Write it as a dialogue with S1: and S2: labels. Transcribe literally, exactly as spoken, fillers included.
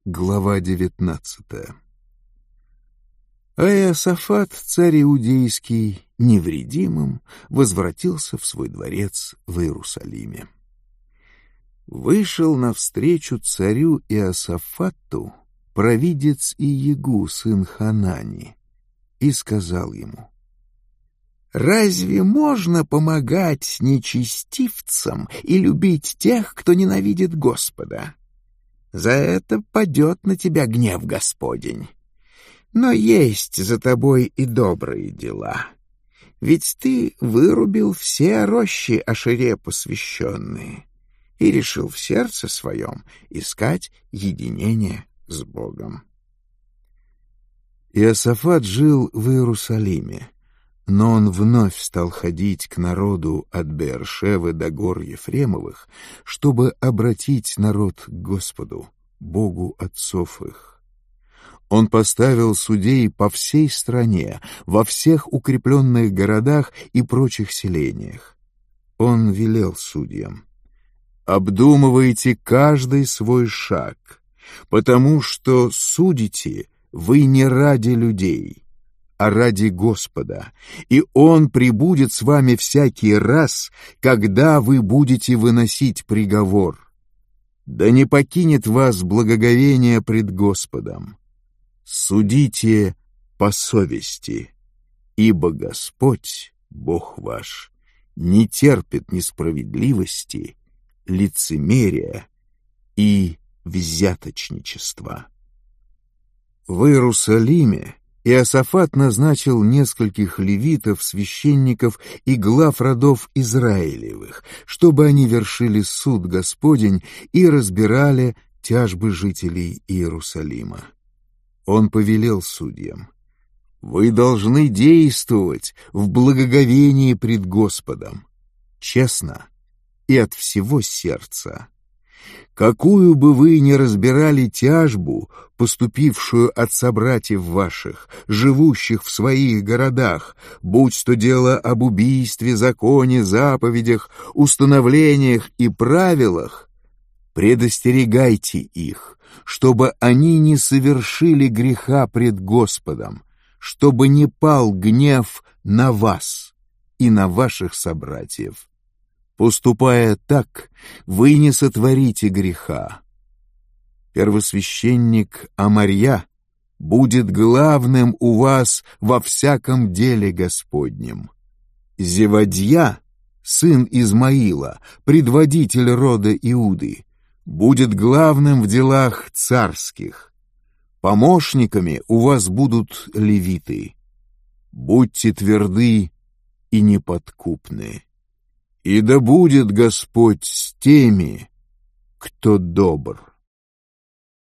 S1: Глава девятнадцатая. А Иосафат, царь иудейский, невредимым, возвратился в свой дворец в Иерусалиме. Вышел навстречу царю Иосафату провидец Иегу, сын Ханани, и сказал ему: «Разве можно помогать нечестивцам и любить тех, кто ненавидит Господа? За это падет на тебя гнев Господень. Но есть за тобой и добрые дела. Ведь ты вырубил все рощи Ашере посвященные и решил в сердце своем искать единение с Богом». Иосафат жил в Иерусалиме, но он вновь стал ходить к народу от Беэр-Шевы до гор Ефремовых, чтобы обратить народ к Господу, Богу отцов их. Он поставил судей по всей стране, во всех укрепленных городах и прочих селениях. Он велел судьям: «Обдумывайте каждый свой шаг, потому что судите вы не ради людей, а ради Господа, и Он прибудет с вами всякий раз, когда вы будете выносить приговор. Да не покинет вас благоговение пред Господом. Судите по совести, ибо Господь, Бог ваш, не терпит несправедливости, лицемерия и взяточничества». В Иерусалиме Иосафат назначил нескольких левитов, священников и глав родов Израилевых, чтобы они вершили суд Господень и разбирали тяжбы жителей Иерусалима. Он повелел судьям: «Вы должны действовать в благоговении пред Господом, честно и от всего сердца. Какую бы вы ни разбирали тяжбу, поступившую от собратьев ваших, живущих в своих городах, будь то дело об убийстве, законе, заповедях, установлениях и правилах, предостерегайте их, чтобы они не совершили греха пред Господом, чтобы не пал гнев на вас и на ваших собратьев. Поступая так, вы не сотворите греха. Первосвященник Амарья будет главным у вас во всяком деле Господнем. Зевадья, сын Измаила, предводитель рода Иуды, будет главным в делах царских. Помощниками у вас будут левиты. Будьте тверды и неподкупны. И да будет Господь с теми, кто добр».